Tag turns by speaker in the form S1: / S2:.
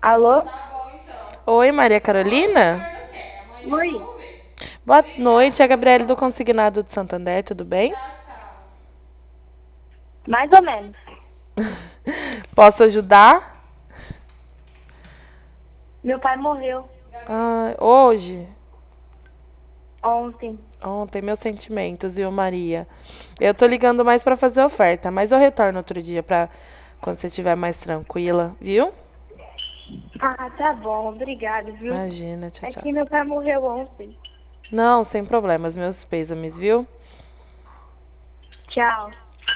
S1: Alô?
S2: Oi, Maria Carolina?
S1: Oi,
S2: Boa noite, é a Gabriele do Consignado de Santander, tudo bem?
S1: mais ou menos.
S2: Posso ajudar?
S1: Meu pai morreu
S2: Ah, hoje?
S1: ontem.
S2: Ontem, meus sentimentos, viu, Maria? Eu tô ligando mais pra fazer oferta, mas eu retorno outro dia pra quando você estiver mais tranquila, viu?
S1: Ah, tá bom, obrigado, viu?
S2: Imagina, tchau,
S1: É
S2: tchau.
S1: que meu pai morreu ontem.
S2: Não, sem problemas, meus pêsames, viu?
S1: Tchau.